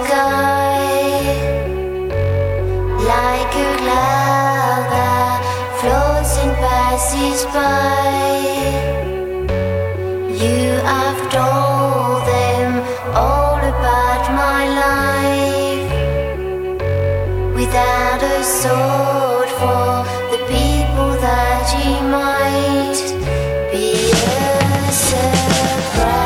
sky, like a cloud that floats and passes by. You have told them all about my life, without a sword for the people that he might be a surprise.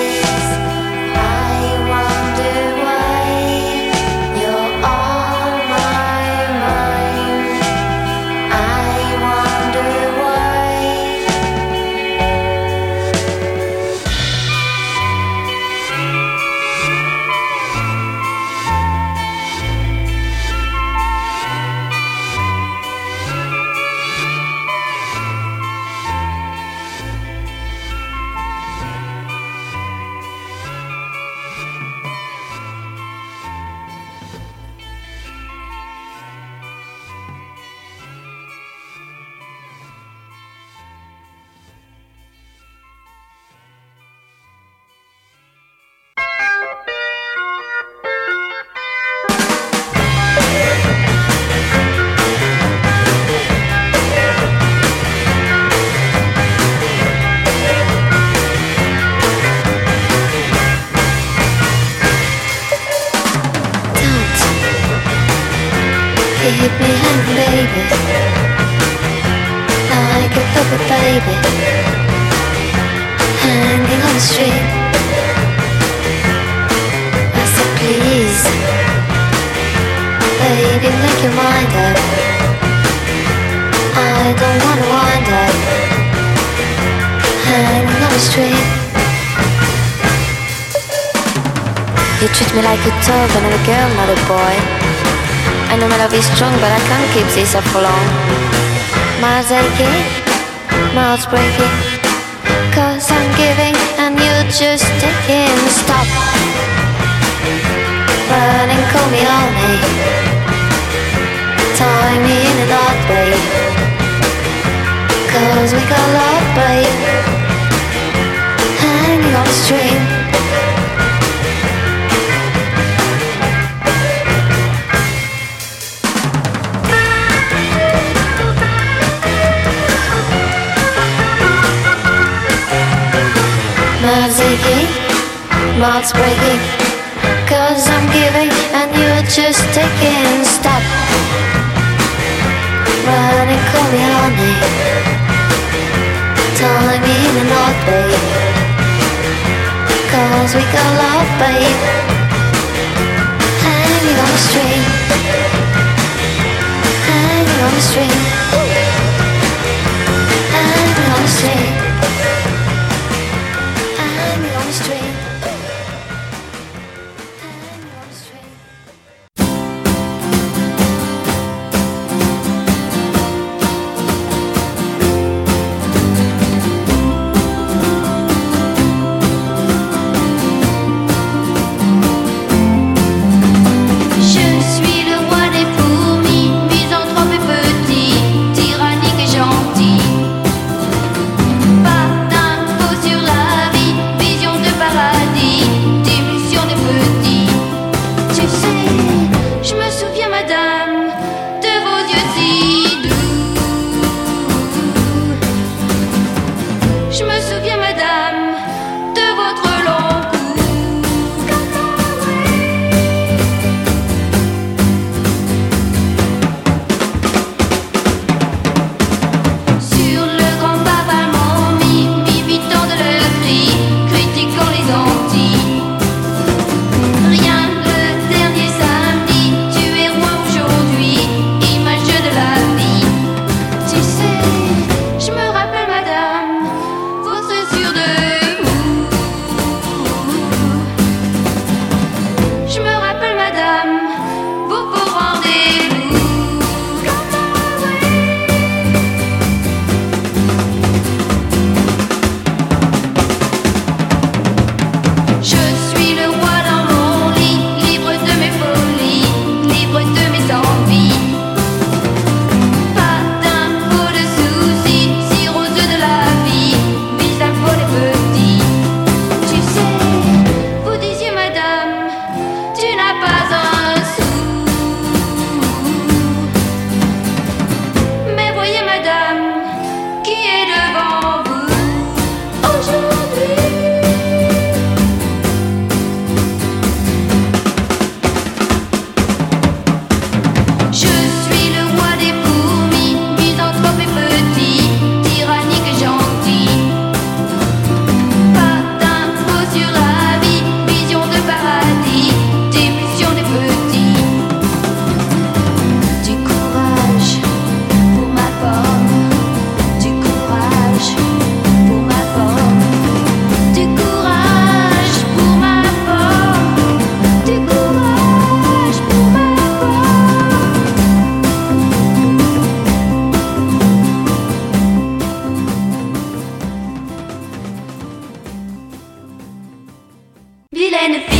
I wonder why you're on my mind. I wonder why. Keep me hanging, baby, like a puppet, baby, hanging on the string. I said, please, baby, make your mind up. I don't wanna wind up, hanging on the string. You treat me like a dog and I'm a girl, not a boy. I know my love is strong, but I can't keep this up for long. My heart's aching, my heart's breaking, 'cause I'm giving and you're just taking. Stop, run and call me honey, tie me in a knot, babe, 'cause we got love, babe, hanging on the string. My heart's aching, my heart's breaking, 'cause I'm giving and you're just taking. Stop, run and call me honey, tie me in a knot, babe, 'cause we got love, babe, hanging on the string, hanging on the string, hanging on the string.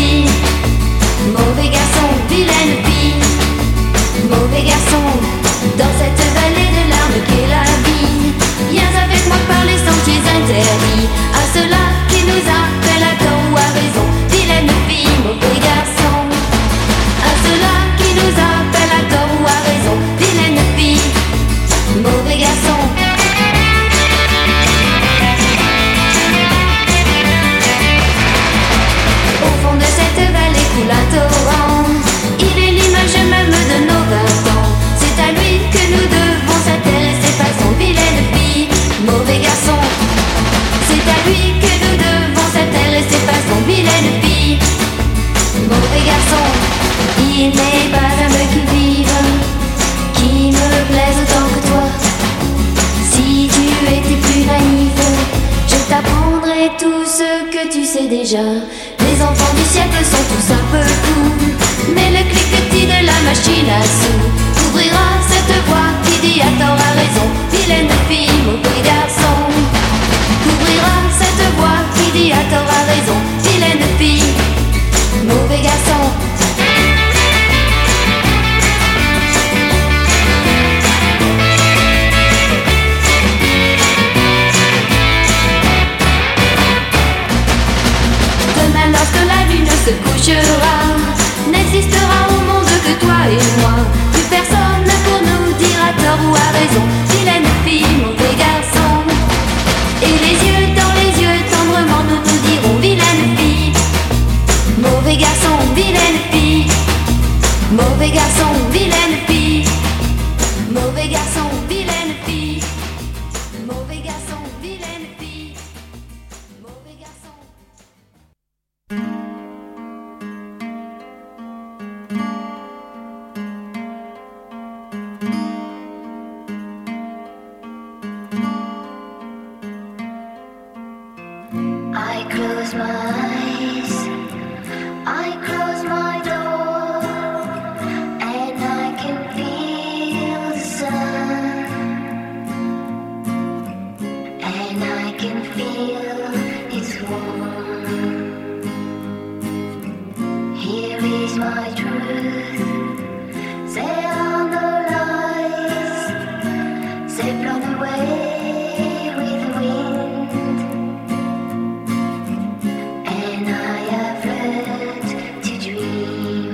fille. Mauvais garçon, vilaine fille. Mauvais garçon, dans cette vallée de larmes qu'est la vie. Viens avec moi par les sentiers interdits, à ceux-là qui nous appellent à tort ou à raison. Vilaine fille, mauvais garçon. À ceux-là qui nous appellent à tort ou à raison. Vilaine fille, mauvais garçon. Au fond de cette vallée coule un torrent. Il est l'image même de nos 20 ans. C'est à lui que nous devons s'intéresser. Façon vilaine fille, mauvais garçon. C'est à lui que nous devons s'intéresser. Façon vilaine fille, mauvais garçon. Il n'est pas un me qui vive, qui me plaise autant que toi. Si tu étais plus naïf, je t'apprendrai tout ce que tu sais déjà. Les enfants du siècle sont tous un peu fous, mais le cliquetis de la machine à sous ouvrira cette voie qui dit à tort à raison. Vilaine fille, mauvais garçon. Ouvrira cette voie qui dit à tort à raison. Vilaine fille, mauvais garçon. Lorsque la lune se couchera, n'existera au monde que toi et moi. Plus personne pour nous dire à tort ou à raison. Vilaine fille, mauvais garçon. Et les yeux dans les yeux, tendrement nous nous dirons. Vilaine fille, mauvais garçon, vilaine fille. Mauvais garçon, vilaine fille. Mauvais garçon, vilaine fille. Mauvais garçon, vilaine fille. Mauvais garçon. I close my eyes, I close my door, and I can feel the sun, and I can feel it's warm. Here is my truth, there are no lies, they've blown away with the wind. And I have learned to dream.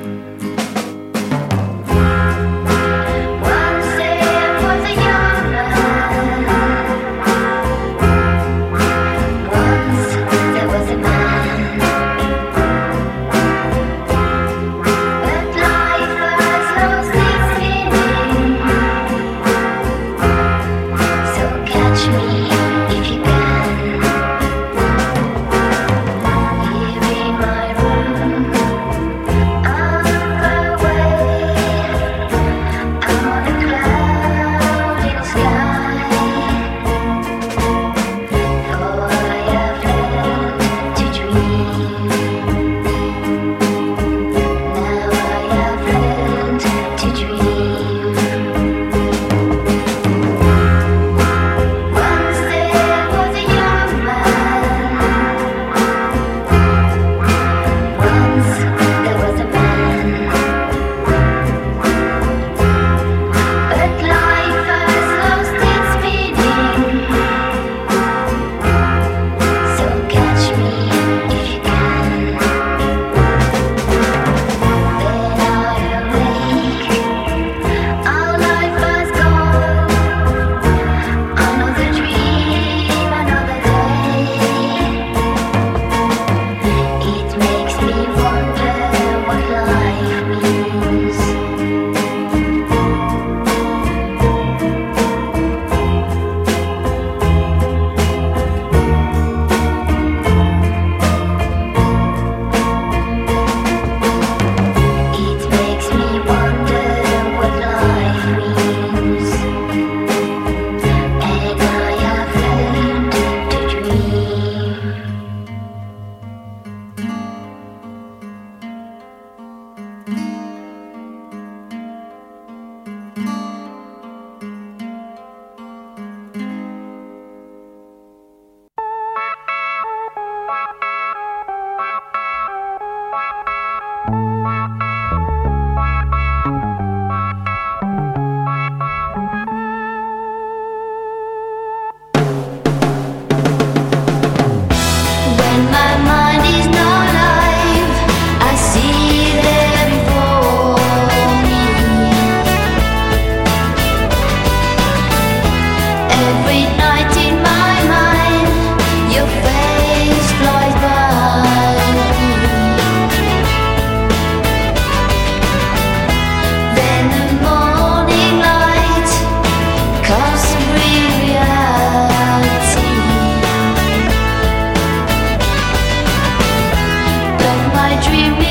Once there was a young man. Once there was a man. But life Dream